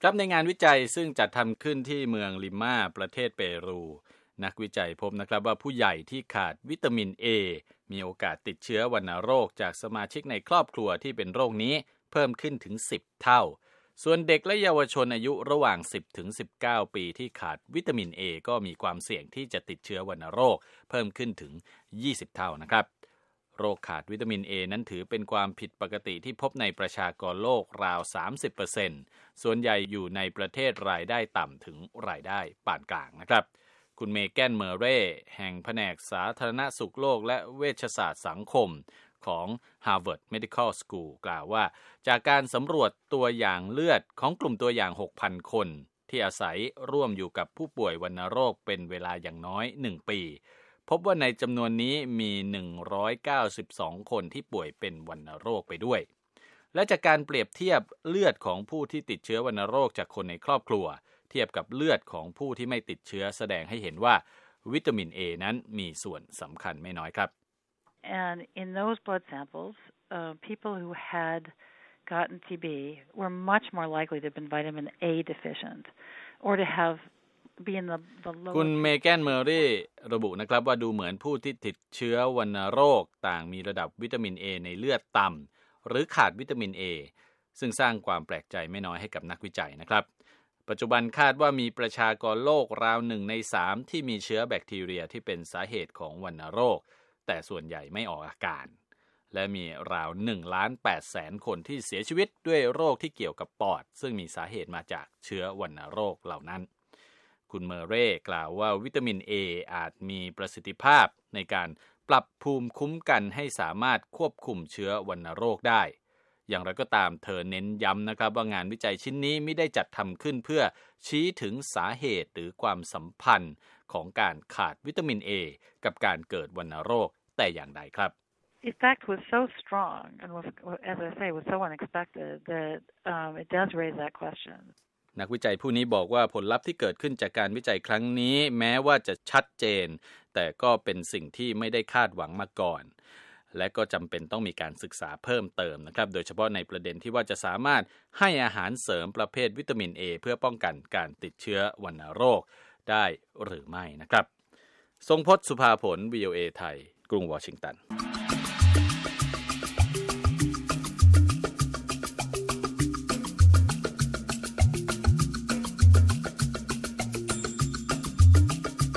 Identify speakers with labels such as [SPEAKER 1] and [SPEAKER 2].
[SPEAKER 1] ครับในงานวิจัยซึ่งจัดทำขึ้นที่เมืองลิมาประเทศเปรูนักวิจัยพบนะครับว่าผู้ใหญ่ที่ขาดวิตามิน A มีโอกาสติดเชื้อวัณโรคจากสมาชิกในครอบครัวที่เป็นโรคนี้เพิ่มขึ้นถึง10 เท่าส่วนเด็กและเยาวชนอายุระหว่าง10ถึง19ปีที่ขาดวิตามิน A ก็มีความเสี่ยงที่จะติดเชื้อวัณโรคเพิ่มขึ้นถึง20 เท่านะครับโรคขาดวิตามิน A นั้นถือเป็นความผิดปกติที่พบในประชากรโลกราว 30% ส่วนใหญ่อยู่ในประเทศรายได้ต่ำถึงรายได้ปานกลางนะครับคุณเมแกนเมอร์เร่แห่งแผนกสาธารณสุขโลกและเวชศาสตร์สังคมของ Harvard Medical School กล่าวว่าจากการสำรวจตัวอย่างเลือดของกลุ่มตัวอย่าง 6,000 คนที่อาศัยร่วมอยู่กับผู้ป่วยวัณโรคเป็นเวลาอย่างน้อย1ปีพบว่าในจำนวนนี้มี192คนที่ป่วยเป็นวัณโรคไปด้วยและจากการเปรียบเทียบเลือดของผู้ที่ติดเชื้อวัณโรคจากคนในครอบครัวเทียบกับเลือดของผู้ที่ไม่ติดเชื้อแสดงให้เห็นว่าวิตามิน A นั้นมีส่วนสำคัญไม่น้อยครับ
[SPEAKER 2] And in those blood samples, people who had gotten TB were much more likely to have been vitamin A deficient or to have be in the lower
[SPEAKER 1] คุณเมแกนเมอร์รี่ระบุนะครับว่าดูเหมือนผู้ที่ติดเชื้อวัณโรคต่างมีระดับวิตามิน A ในเลือดต่ำหรือขาดวิตามิน A ซึ่งสร้างความแปลกใจไม่น้อยให้กับนักวิจัยนะครับปัจจุบันคาดว่ามีประชากรโลกราว1ใน3ที่มีเชื้อแบคทีเรียที่เป็นสาเหตุของวัณโรคแต่ส่วนใหญ่ไม่ออกอาการและมีราว 1,800,000 คนที่เสียชีวิตด้วยโรคที่เกี่ยวกับปอดซึ่งมีสาเหตุมาจากเชื้อวัณโรคเหล่านั้นคุณเมอร์เร่กล่าวว่าวิตามิน A อาจมีประสิทธิภาพในการปรับภูมิคุ้มกันให้สามารถควบคุมเชื้อวัณโรคได้อย่างไรก็ตามเธอเน้นย้ำนะครับว่างานวิจัยชิ้นนี้ไม่ได้จัดทำขึ้นเพื่อชี้ถึงสาเหตุหรือความสัมพันธ์ของการขาดวิตามิน A กับการเกิดวัณโรคแต่อย่างใดครับ
[SPEAKER 2] The effect was so strong and was, as I say, was so unexpected that it does raise that question.
[SPEAKER 1] นักวิจัยผู้นี้บอกว่าผลลัพธ์ที่เกิดขึ้นจากการวิจัยครั้งนี้แม้ว่าจะชัดเจนแต่ก็เป็นสิ่งที่ไม่ได้คาดหวังมาก่อนและก็จำเป็นต้องมีการศึกษาเพิ่มเติมนะครับโดยเฉพาะในประเด็นที่ว่าจะสามารถให้อาหารเสริมประเภทวิตามิน A เพื่อป้องกันการติดเชื้อวัณโรคได้หรือไม่นะครับทรงพจน์ สุภาผล VOA ไทยกรุงวอชิงตัน